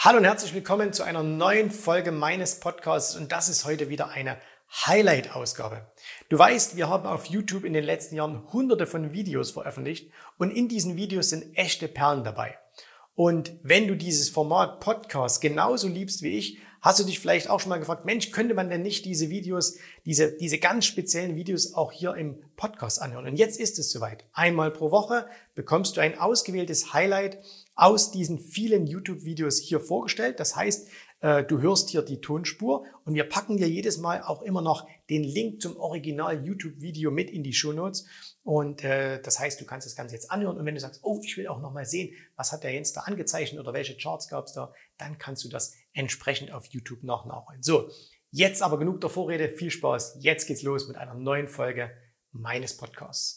Hallo und herzlich willkommen zu einer neuen Folge meines Podcasts und das ist heute wieder eine Highlight-Ausgabe. Du weißt, wir haben auf YouTube in den letzten Jahren hunderte von Videos veröffentlicht und in diesen Videos sind echte Perlen dabei. Und wenn du dieses Format Podcast genauso liebst wie ich, hast du dich vielleicht auch schon mal gefragt, Mensch, könnte man denn nicht diese Videos, diese ganz speziellen Videos auch hier im Podcast anhören? Und jetzt ist es soweit. Einmal pro Woche bekommst du ein ausgewähltes Highlight aus diesen vielen YouTube-Videos hier vorgestellt. Das heißt, du hörst hier die Tonspur und wir packen dir jedes Mal auch immer noch den Link zum Original-YouTube-Video mit in die Shownotes. Und das heißt, du kannst das Ganze jetzt anhören und wenn du sagst, oh, ich will auch noch mal sehen, was hat der Jens da angezeichnet oder welche Charts gab es da, dann kannst du das entsprechend auf YouTube nachholen. So, jetzt aber genug der Vorrede, viel Spaß. Jetzt geht's los mit einer neuen Folge meines Podcasts.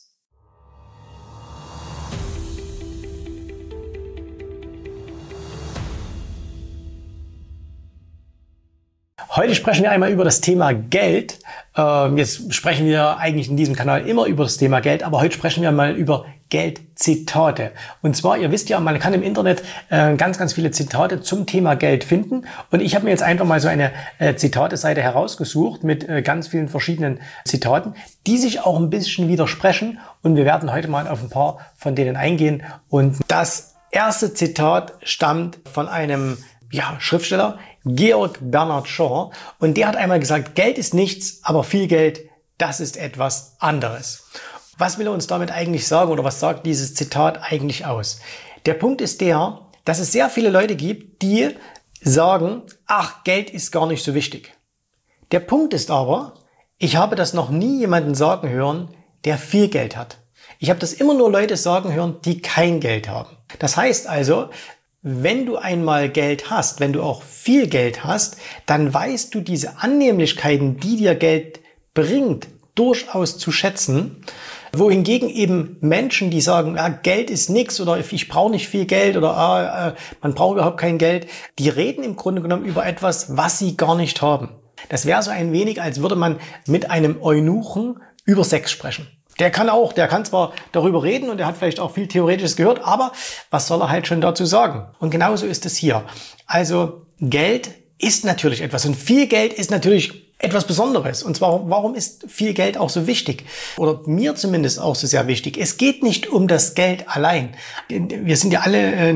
Heute sprechen wir einmal über das Thema Geld. Jetzt sprechen wir eigentlich in diesem Kanal immer über das Thema Geld, aber heute sprechen wir mal über Geldzitate. Und zwar, ihr wisst ja, man kann im Internet ganz viele Zitate zum Thema Geld finden. Und ich habe mir jetzt einfach mal so eine Zitate-Seite herausgesucht mit ganz vielen verschiedenen Zitaten, die sich auch ein bisschen widersprechen. Und wir werden heute mal auf ein paar von denen eingehen. Und das erste Zitat stammt von einem Schriftsteller, Georg Bernhard Shaw, und der hat einmal gesagt, Geld ist nichts, aber viel Geld, das ist etwas anderes. Was will er uns damit eigentlich sagen oder was sagt dieses Zitat eigentlich aus? Der Punkt ist der, dass es sehr viele Leute gibt, die sagen, ach, Geld ist gar nicht so wichtig. Der Punkt ist aber, ich habe das noch nie jemanden sagen hören, der viel Geld hat. Ich habe das immer nur Leute sagen hören, die kein Geld haben. Das heißt also, wenn du einmal Geld hast, wenn du auch viel Geld hast, dann weißt du diese Annehmlichkeiten, die dir Geld bringt, durchaus zu schätzen. Wohingegen eben Menschen, die sagen, ja, Geld ist nichts oder ich brauche nicht viel Geld oder man braucht überhaupt kein Geld, die reden im Grunde genommen über etwas, was sie gar nicht haben. Das wäre so ein wenig, als würde man mit einem Eunuchen über Sex sprechen. Der kann zwar darüber reden und der hat vielleicht auch viel Theoretisches gehört, aber was soll er halt schon dazu sagen? Und genauso ist es hier. Also Geld ist natürlich etwas und viel Geld ist natürlich etwas Besonderes. Und zwar, warum ist viel Geld auch so wichtig? Oder mir zumindest auch so sehr wichtig. Es geht nicht um das Geld allein. Wir sind ja alle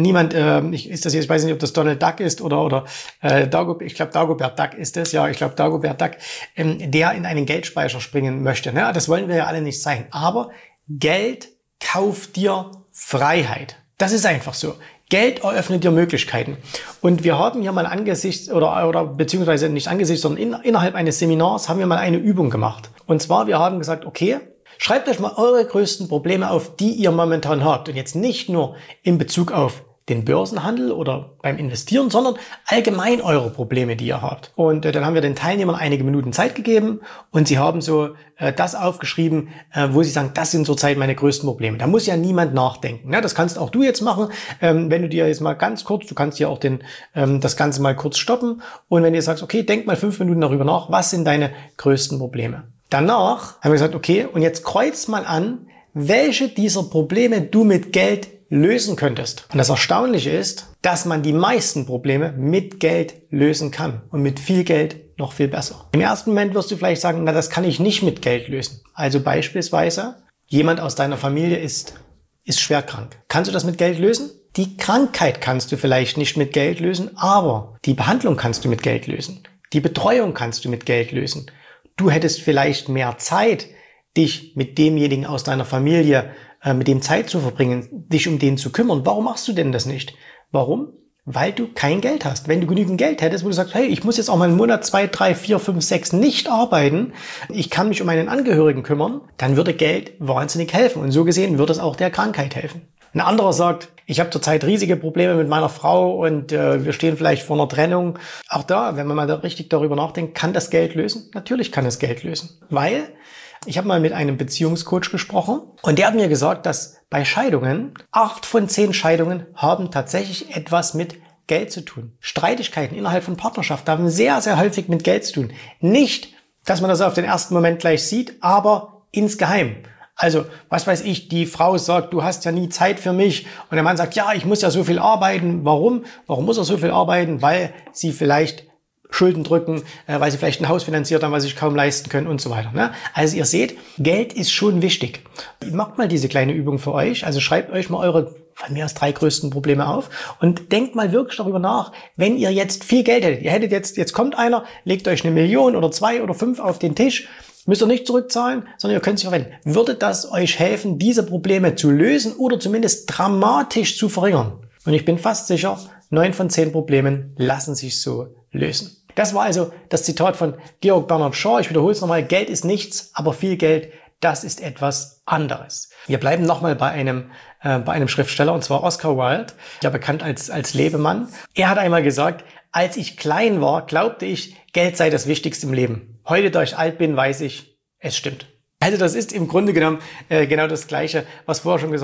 ich weiß nicht, ob das Donald Duck ist oder Dagobert, ich glaube Dagobert Duck ist es. Ja, ich glaube Dagobert Duck, der in einen Geldspeicher springen möchte. Ne? Das wollen wir ja alle nicht sein. Aber Geld kauft dir Freiheit. Das ist einfach so. Geld eröffnet dir Möglichkeiten. Und wir haben hier mal beziehungsweise nicht angesichts, sondern innerhalb eines Seminars haben wir mal eine Übung gemacht. Und zwar, wir haben gesagt, okay, schreibt euch mal eure größten Probleme auf, die ihr momentan habt. Und jetzt nicht nur in Bezug auf den Börsenhandel oder beim Investieren, sondern allgemein eure Probleme, die ihr habt. Und dann haben wir den Teilnehmern einige Minuten Zeit gegeben und sie haben so das aufgeschrieben, wo sie sagen, das sind zurzeit meine größten Probleme. Da muss ja niemand nachdenken. Ne? Das kannst auch du jetzt machen, wenn du dir jetzt mal ganz kurz, du kannst hier auch das Ganze mal kurz stoppen und wenn du sagst, okay, denk mal 5 Minuten darüber nach, was sind deine größten Probleme? Danach haben wir gesagt, okay, und jetzt kreuz mal an, welche dieser Probleme du mit Geld lösen könntest. Und das Erstaunliche ist, dass man die meisten Probleme mit Geld lösen kann und mit viel Geld noch viel besser. Im ersten Moment wirst du vielleicht sagen, na, das kann ich nicht mit Geld lösen. Also beispielsweise, jemand aus deiner Familie ist schwer krank. Kannst du das mit Geld lösen? Die Krankheit kannst du vielleicht nicht mit Geld lösen, aber die Behandlung kannst du mit Geld lösen. Die Betreuung kannst du mit Geld lösen. Du hättest vielleicht mehr Zeit, dich mit demjenigen aus deiner Familie mit dem Zeit zu verbringen, dich um den zu kümmern. Warum machst du denn das nicht? Warum? Weil du kein Geld hast. Wenn du genügend Geld hättest, wo du sagst, hey, ich muss jetzt auch mal einen Monat, 2, 3, 4, 5, 6 nicht arbeiten, ich kann mich um einen Angehörigen kümmern, dann würde Geld wahnsinnig helfen. Und so gesehen würde es auch der Krankheit helfen. Ein anderer sagt, ich habe zurzeit riesige Probleme mit meiner Frau und wir stehen vielleicht vor einer Trennung. Auch da, wenn man mal richtig darüber nachdenkt, kann das Geld lösen? Natürlich kann es Geld lösen. Weil ich habe mal mit einem Beziehungscoach gesprochen und der hat mir gesagt, dass bei Scheidungen 8 von 10 Scheidungen haben tatsächlich etwas mit Geld zu tun. Streitigkeiten innerhalb von Partnerschaften haben sehr, sehr häufig mit Geld zu tun. Nicht, dass man das auf den ersten Moment gleich sieht, aber insgeheim. Also, was weiß ich, die Frau sagt, du hast ja nie Zeit für mich. Und der Mann sagt, ja, ich muss ja so viel arbeiten. Warum? Warum muss er so viel arbeiten? Weil sie vielleicht Schulden drücken, weil sie vielleicht ein Haus finanziert haben, was sie sich kaum leisten können und so weiter. Ne? Also ihr seht, Geld ist schon wichtig. Macht mal diese kleine Übung für euch. Also schreibt euch mal eure von mir aus 3 größten Probleme auf und denkt mal wirklich darüber nach, wenn ihr jetzt viel Geld hättet. Ihr hättet jetzt kommt einer, legt euch 1 Million oder 2 oder 5 auf den Tisch, müsst ihr nicht zurückzahlen, sondern ihr könnt es verwenden. Würde das euch helfen, diese Probleme zu lösen oder zumindest dramatisch zu verringern? Und ich bin fast sicher, 9 von 10 Problemen lassen sich so lösen. Das war also das Zitat von Georg Bernhard Shaw. Ich wiederhole es nochmal. Geld ist nichts, aber viel Geld, das ist etwas anderes. Wir bleiben nochmal bei einem Schriftsteller, und zwar Oscar Wilde, ja bekannt als Lebemann. Er hat einmal gesagt, als ich klein war, glaubte ich, Geld sei das Wichtigste im Leben. Heute, da ich alt bin, weiß ich, es stimmt. Also das ist im Grunde genommen genau das Gleiche, was vorher schon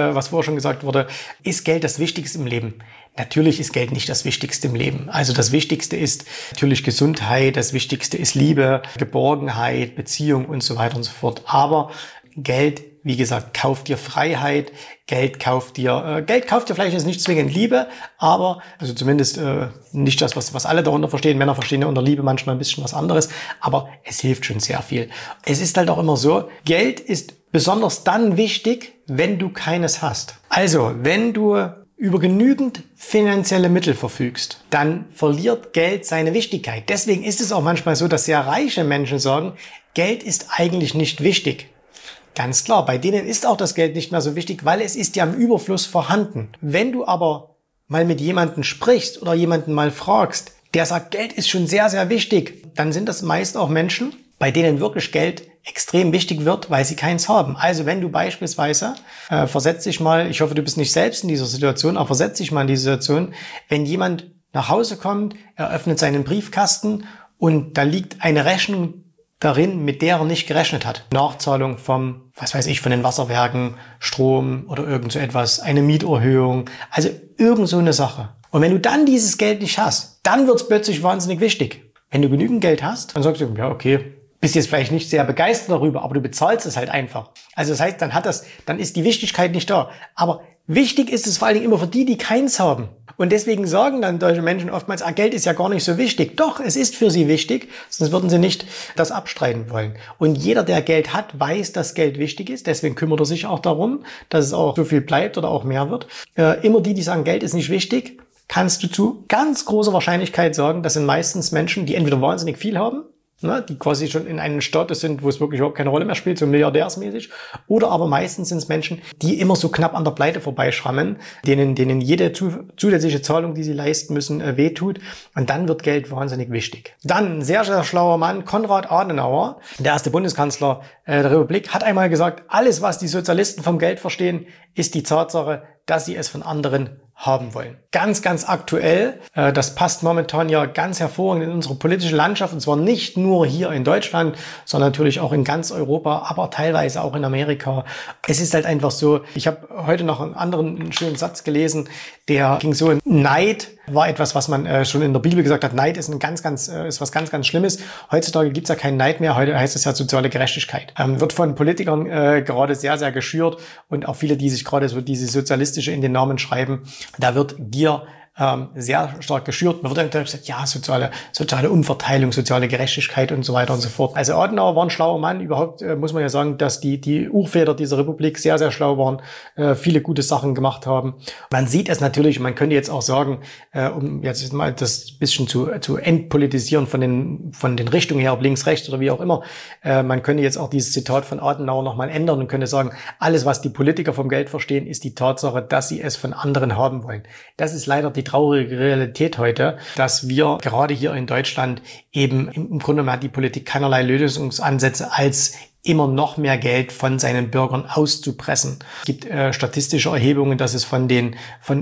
gesagt wurde. Ist Geld das Wichtigste im Leben? Natürlich ist Geld nicht das Wichtigste im Leben. Also das Wichtigste ist natürlich Gesundheit, das Wichtigste ist Liebe, Geborgenheit, Beziehung und so weiter und so fort. Aber Geld, wie gesagt, kauft dir Freiheit, Geld kauft dir vielleicht jetzt nicht zwingend Liebe, aber also zumindest nicht das, was alle darunter verstehen. Männer verstehen ja unter Liebe manchmal ein bisschen was anderes, aber es hilft schon sehr viel. Es ist halt auch immer so, Geld ist besonders dann wichtig, wenn du keines hast. Also, wenn du über genügend finanzielle Mittel verfügst, dann verliert Geld seine Wichtigkeit. Deswegen ist es auch manchmal so, dass sehr reiche Menschen sagen, Geld ist eigentlich nicht wichtig. Ganz klar, bei denen ist auch das Geld nicht mehr so wichtig, weil es ist ja im Überfluss vorhanden. Wenn du aber mal mit jemandem sprichst oder jemanden mal fragst, der sagt, Geld ist schon sehr, sehr wichtig, dann sind das meist auch Menschen, bei denen wirklich Geld extrem wichtig wird, weil sie keins haben. Also wenn du beispielsweise, versetz dich mal, ich hoffe, du bist nicht selbst in dieser Situation, aber versetz dich mal in diese Situation, wenn jemand nach Hause kommt, er öffnet seinen Briefkasten und da liegt eine Rechnung darin, mit der er nicht gerechnet hat. Nachzahlung vom, was weiß ich, von den Wasserwerken, Strom oder irgend so etwas, eine Mieterhöhung, also irgend so eine Sache. Und wenn du dann dieses Geld nicht hast, dann wird es plötzlich wahnsinnig wichtig. Wenn du genügend Geld hast, dann sagst du, ja okay, bist jetzt vielleicht nicht sehr begeistert darüber, aber du bezahlst es halt einfach. Also das heißt, dann ist die Wichtigkeit nicht da. Aber wichtig ist es vor allen Dingen immer für die, die keins haben. Und deswegen sagen dann deutsche Menschen oftmals, Geld ist ja gar nicht so wichtig. Doch, es ist für sie wichtig, sonst würden sie nicht das abstreiten wollen. Und jeder, der Geld hat, weiß, dass Geld wichtig ist. Deswegen kümmert er sich auch darum, dass es auch so viel bleibt oder auch mehr wird. Immer die sagen, Geld ist nicht wichtig, kannst du zu ganz großer Wahrscheinlichkeit sagen, das sind meistens Menschen, die entweder wahnsinnig viel haben, die quasi schon in einem Status sind, wo es wirklich überhaupt keine Rolle mehr spielt, so milliardärsmäßig. Oder aber meistens sind es Menschen, die immer so knapp an der Pleite vorbeischrammen, denen jede zusätzliche Zahlung, die sie leisten müssen, wehtut. Und dann wird Geld wahnsinnig wichtig. Dann ein sehr, sehr schlauer Mann, Konrad Adenauer, der erste Bundeskanzler der Republik, hat einmal gesagt, alles, was die Sozialisten vom Geld verstehen, ist die Tatsache, dass sie es von anderen haben wollen. Ganz, ganz aktuell, das passt momentan ja ganz hervorragend in unsere politische Landschaft, und zwar nicht nur hier in Deutschland, sondern natürlich auch in ganz Europa, aber teilweise auch in Amerika. Es ist halt einfach so, ich habe heute noch einen schönen Satz gelesen, der ging so, Neid war etwas, was man schon in der Bibel gesagt hat, Neid ist ist was ganz, ganz Schlimmes. Heutzutage gibt's ja keinen Neid mehr, heute heißt es ja soziale Gerechtigkeit. Wird von Politikern gerade sehr, sehr geschürt, und auch viele, die sich gerade so diese sozialistische in den Namen schreiben, da wird Gier sehr stark geschürt. Man wird dann gesagt, ja, soziale Umverteilung, soziale Gerechtigkeit und so weiter und so fort. Also Adenauer war ein schlauer Mann. Überhaupt muss man ja sagen, dass die Urväter dieser Republik sehr, sehr schlau waren, viele gute Sachen gemacht haben. Man sieht es natürlich, man könnte jetzt auch sagen, um jetzt mal das bisschen zu entpolitisieren von den Richtungen her, ob links, rechts oder wie auch immer, man könnte jetzt auch dieses Zitat von Adenauer nochmal ändern und könnte sagen, alles, was die Politiker vom Geld verstehen, ist die Tatsache, dass sie es von anderen haben wollen. Das ist leider die traurige Realität heute, dass wir gerade hier in Deutschland eben im Grunde hat die Politik keinerlei Lösungsansätze, als immer noch mehr Geld von seinen Bürgern auszupressen. Es gibt statistische Erhebungen, dass es von den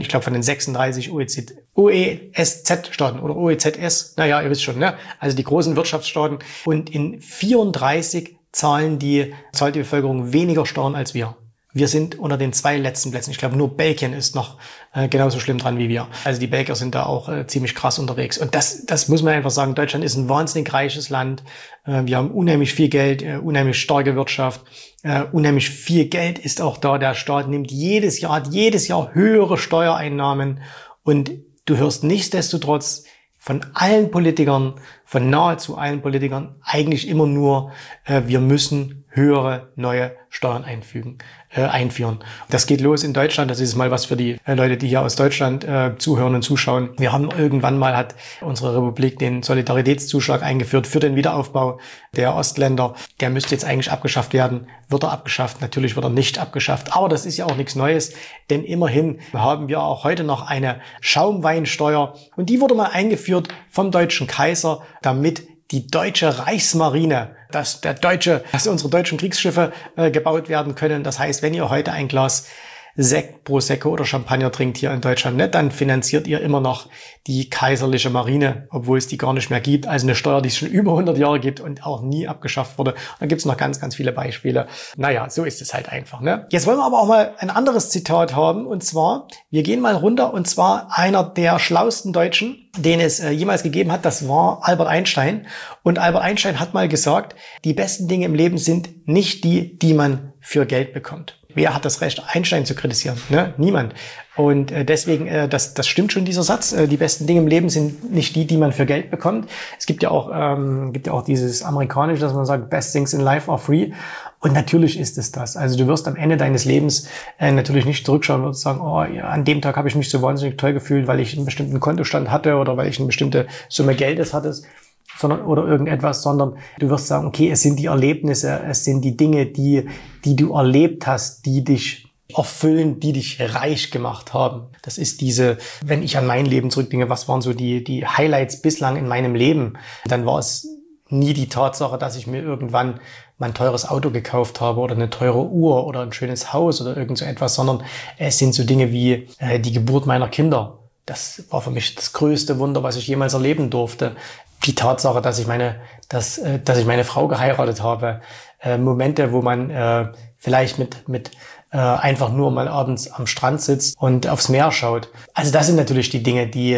36 OESZ-Staaten oder OEZS, naja, ihr wisst schon, ne? Also die großen Wirtschaftsstaaten, und in 34 zahlt die Bevölkerung weniger Steuern als wir. Wir sind unter den 2 letzten Plätzen. Ich glaube, nur Belgien ist noch genauso schlimm dran wie wir. Also die Belgier sind da auch ziemlich krass unterwegs. Und das muss man einfach sagen. Deutschland ist ein wahnsinnig reiches Land. Wir haben unheimlich viel Geld, unheimlich starke Wirtschaft. Unheimlich viel Geld ist auch da. Der Staat nimmt hat jedes Jahr höhere Steuereinnahmen. Und du hörst nichtsdestotrotz von allen Politikern, von nahezu allen Politikern eigentlich immer nur, wir müssen höhere neue Steuern einführen. Das geht los in Deutschland. Das ist mal was für die Leute, die hier aus Deutschland zuhören und zuschauen. Wir haben irgendwann mal, hat unsere Republik den Solidaritätszuschlag eingeführt für den Wiederaufbau der Ostländer. Der müsste jetzt eigentlich abgeschafft werden. Wird er abgeschafft? Natürlich wird er nicht abgeschafft. Aber das ist ja auch nichts Neues, denn immerhin haben wir auch heute noch eine Schaumweinsteuer. Und die wurde mal eingeführt vom deutschen Kaiser, damit die deutsche Reichsmarine, dass unsere deutschen Kriegsschiffe gebaut werden können. Das heißt, wenn ihr heute ein Glas Sekt, Prosecco oder Champagner trinkt hier in Deutschland, ne, dann finanziert ihr immer noch die kaiserliche Marine, obwohl es die gar nicht mehr gibt. Also eine Steuer, die es schon über 100 Jahre gibt und auch nie abgeschafft wurde. Und da gibt es noch ganz, ganz viele Beispiele. Naja, so ist es halt einfach. Ne? Jetzt wollen wir aber auch mal ein anderes Zitat haben. Und zwar, wir gehen mal runter. Und zwar einer der schlauesten Deutschen, den es jemals gegeben hat, das war Albert Einstein. Und Albert Einstein hat mal gesagt, die besten Dinge im Leben sind nicht die, die man für Geld bekommt. Wer hat das Recht, Einstein zu kritisieren? Ne? Niemand. Und deswegen, das stimmt schon, dieser Satz. Die besten Dinge im Leben sind nicht die, die man für Geld bekommt. Es gibt ja auch dieses amerikanische, dass man sagt, best things in life are free. Und natürlich ist es das. Also du wirst am Ende deines Lebens natürlich nicht zurückschauen und sagen, oh, ja, an dem Tag habe ich mich so wahnsinnig toll gefühlt, weil ich einen bestimmten Kontostand hatte oder weil ich eine bestimmte Summe Geldes hatte. Oder irgendetwas, sondern du wirst sagen, okay, es sind die Erlebnisse, es sind die Dinge, die du erlebt hast, die dich erfüllen, die dich reich gemacht haben. Das ist wenn ich an mein Leben zurückdenke, was waren so die Highlights bislang in meinem Leben, dann war es nie die Tatsache, dass ich mir irgendwann mein teures Auto gekauft habe oder eine teure Uhr oder ein schönes Haus oder irgend so etwas, sondern es sind so Dinge wie die Geburt meiner Kinder. Das war für mich das größte Wunder, was ich jemals erleben durfte. Die Tatsache, dass ich meine Frau geheiratet habe, Momente, wo man vielleicht mit einfach nur mal abends am Strand sitzt und aufs Meer schaut. Also das sind natürlich die Dinge, die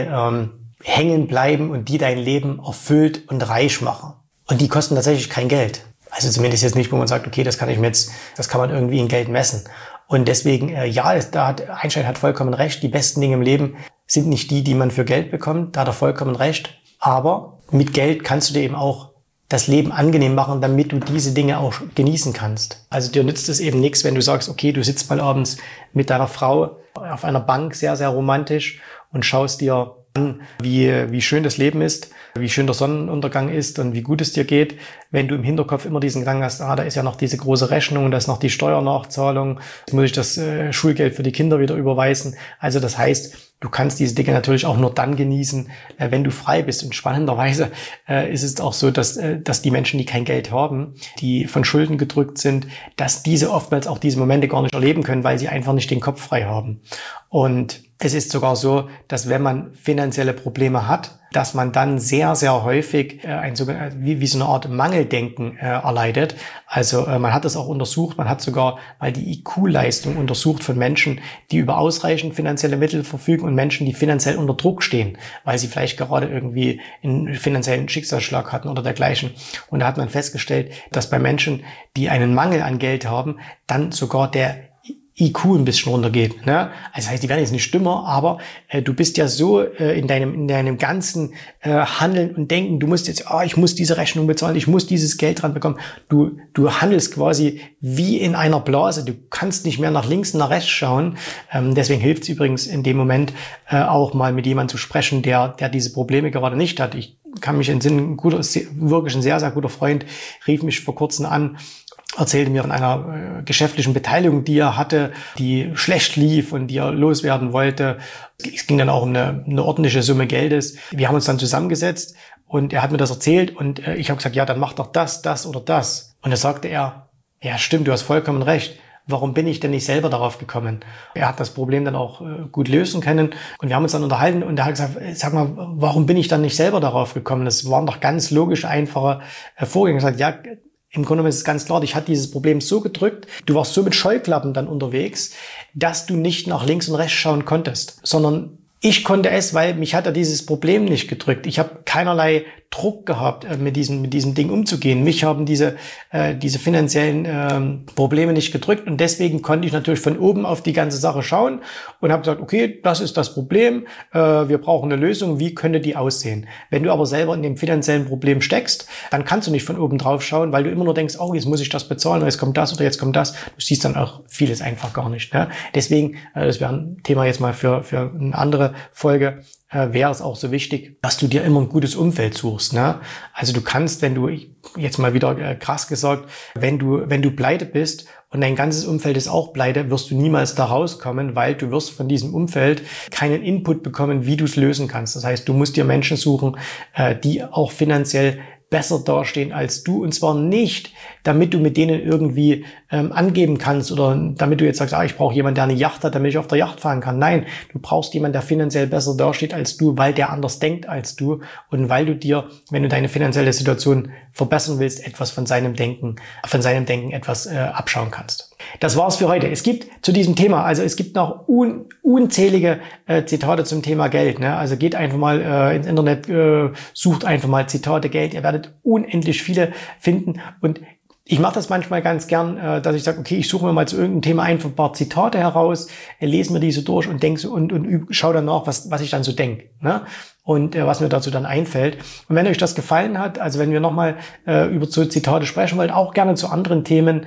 hängen bleiben und die dein Leben erfüllt und reich machen. Und die kosten tatsächlich kein Geld. Also zumindest jetzt nicht, wo man sagt, okay, das kann man irgendwie in Geld messen. Und deswegen, Einstein hat vollkommen recht, die besten Dinge im Leben sind nicht die, die man für Geld bekommt, da hat er vollkommen recht. Aber mit Geld kannst du dir eben auch das Leben angenehm machen, damit du diese Dinge auch genießen kannst. Also dir nützt es eben nichts, wenn du sagst, okay, du sitzt mal abends mit deiner Frau auf einer Bank, sehr, sehr romantisch und schaust dir an, wie schön das Leben ist, wie schön der Sonnenuntergang ist und wie gut es dir geht, wenn du im Hinterkopf immer diesen Gedanken hast, da ist ja noch diese große Rechnung, da ist noch die Steuernachzahlung, jetzt muss ich das Schulgeld für die Kinder wieder überweisen. Also das heißt, du kannst diese Dinge natürlich auch nur dann genießen, wenn du frei bist. Und spannenderweise ist es auch so, dass die Menschen, die kein Geld haben, die von Schulden gedrückt sind, dass diese oftmals auch diese Momente gar nicht erleben können, weil sie einfach nicht den Kopf frei haben. Und es ist sogar so, dass wenn man finanzielle Probleme hat, dass man dann sehr, sehr häufig wie so eine Art Mangeldenken erleidet. Also man hat das auch untersucht, man hat sogar mal die IQ-Leistung untersucht von Menschen, die über ausreichend finanzielle Mittel verfügen und Menschen, die finanziell unter Druck stehen, weil sie vielleicht gerade irgendwie einen finanziellen Schicksalsschlag hatten oder dergleichen. Und da hat man festgestellt, dass bei Menschen, die einen Mangel an Geld haben, dann sogar der IQ ein bisschen runtergeht. Ne? Also das heißt, die werden jetzt nicht dümmer, aber du bist ja so in deinem ganzen Handeln und Denken, du musst jetzt, ich muss diese Rechnung bezahlen, ich muss dieses Geld dran bekommen. Du handelst quasi wie in einer Blase. Du kannst nicht mehr nach links und nach rechts schauen. Deswegen hilft es übrigens in dem Moment auch mal mit jemandem zu sprechen, der diese Probleme gerade nicht hat. Ich kann mich entsinnen, wirklich ein sehr, sehr guter Freund rief mich vor kurzem an, erzählte mir von einer geschäftlichen Beteiligung, die er hatte, die schlecht lief und die er loswerden wollte. Es ging dann auch um eine ordentliche Summe Geldes. Wir haben uns dann zusammengesetzt und er hat mir das erzählt und ich habe gesagt, ja, dann mach doch das oder das. Und da sagte er, ja stimmt, du hast vollkommen recht. Warum bin ich denn nicht selber darauf gekommen? Er hat das Problem dann auch gut lösen können und wir haben uns dann unterhalten und er hat gesagt, sag mal, warum bin ich dann nicht selber darauf gekommen? Das waren doch ganz logisch einfache Vorgänge. Er hat gesagt, ja, im Grunde genommen ist es ganz klar, dich hat dieses Problem so gedrückt, du warst so mit Scheuklappen dann unterwegs, dass du nicht nach links und rechts schauen konntest, sondern ich konnte es, weil mich hat ja dieses Problem nicht gedrückt. Ich habe keinerlei Druck gehabt, mit diesem Ding umzugehen. Mich haben diese finanziellen Probleme nicht gedrückt und deswegen konnte ich natürlich von oben auf die ganze Sache schauen und habe gesagt, okay, das ist das Problem, wir brauchen eine Lösung, wie könnte die aussehen? Wenn du aber selber in dem finanziellen Problem steckst, dann kannst du nicht von oben drauf schauen, weil du immer nur denkst, oh, jetzt muss ich das bezahlen, jetzt kommt das oder jetzt kommt das. Du siehst dann auch vieles einfach gar nicht. Ne? Deswegen, das wäre ein Thema jetzt mal für eine andere Folge, wäre es auch so wichtig, dass du dir immer ein gutes Umfeld suchst. Ne? Also du kannst, wenn du, jetzt mal wieder krass gesagt, wenn du pleite bist und dein ganzes Umfeld ist auch pleite, wirst du niemals da rauskommen, weil du wirst von diesem Umfeld keinen Input bekommen, wie du es lösen kannst. Das heißt, du musst dir Menschen suchen, die auch finanziell besser dastehen als du, und zwar nicht, damit du mit denen irgendwie angeben kannst oder damit du jetzt sagst, ich brauche jemanden, der eine Yacht hat, damit ich auf der Yacht fahren kann. Nein, du brauchst jemanden, der finanziell besser dasteht als du, weil der anders denkt als du und weil du dir, wenn du deine finanzielle Situation verbessern willst, etwas von seinem Denken etwas abschauen kannst. Das war's für heute. Es gibt zu diesem Thema, also es gibt noch unzählige Zitate zum Thema Geld. Ne? Also geht einfach mal ins Internet, sucht einfach mal Zitate Geld. Ihr werdet unendlich viele finden. Und ich mache das manchmal ganz gern, dass ich sage, okay, ich suche mir mal zu irgendeinem Thema einfach ein paar Zitate heraus, lese mir diese durch und denke so und schaue dann nach, was ich dann so denke. Ne? Und was mir dazu dann einfällt. Und wenn euch das gefallen hat, also wenn wir nochmal über so Zitate sprechen wollen, auch gerne zu anderen Themen,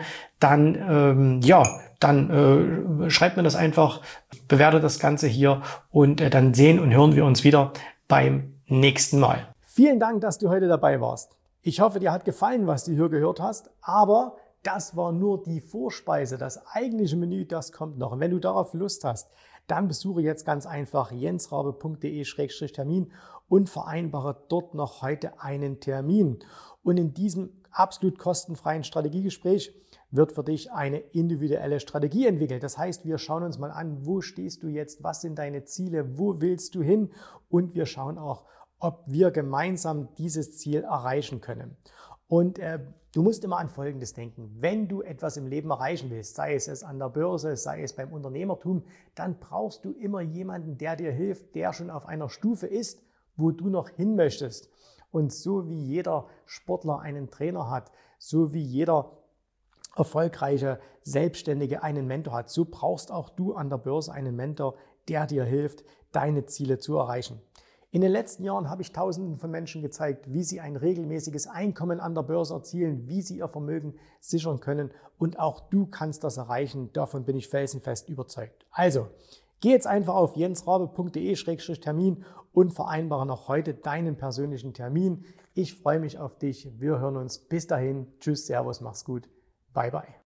dann schreibt mir das einfach, bewertet das Ganze hier und dann sehen und hören wir uns wieder beim nächsten Mal. Vielen Dank, dass du heute dabei warst. Ich hoffe, dir hat gefallen, was du hier gehört hast, aber das war nur die Vorspeise. Das eigentliche Menü, das kommt noch. Und wenn du darauf Lust hast, dann besuche jetzt ganz einfach jensrabe.de/Termin und vereinbare dort noch heute einen Termin. Und in diesem absolut kostenfreien Strategiegespräch wird für dich eine individuelle Strategie entwickelt. Das heißt, wir schauen uns mal an, wo stehst du jetzt, was sind deine Ziele, wo willst du hin, und wir schauen auch, ob wir gemeinsam dieses Ziel erreichen können. Und du musst immer an Folgendes denken: Wenn du etwas im Leben erreichen willst, sei es an der Börse, sei es beim Unternehmertum, dann brauchst du immer jemanden, der dir hilft, der schon auf einer Stufe ist, wo du noch hin möchtest. Und so wie jeder Sportler einen Trainer hat, so wie jeder erfolgreiche Selbstständige einen Mentor hat, so brauchst auch du an der Börse einen Mentor, der dir hilft, deine Ziele zu erreichen. In den letzten Jahren habe ich Tausenden von Menschen gezeigt, wie sie ein regelmäßiges Einkommen an der Börse erzielen, wie sie ihr Vermögen sichern können, und auch du kannst das erreichen. Davon bin ich felsenfest überzeugt. Also, geh jetzt einfach auf jensrabe.de/Termin und vereinbare noch heute deinen persönlichen Termin. Ich freue mich auf dich. Wir hören uns. Bis dahin. Tschüss, Servus, mach's gut. Bye, bye.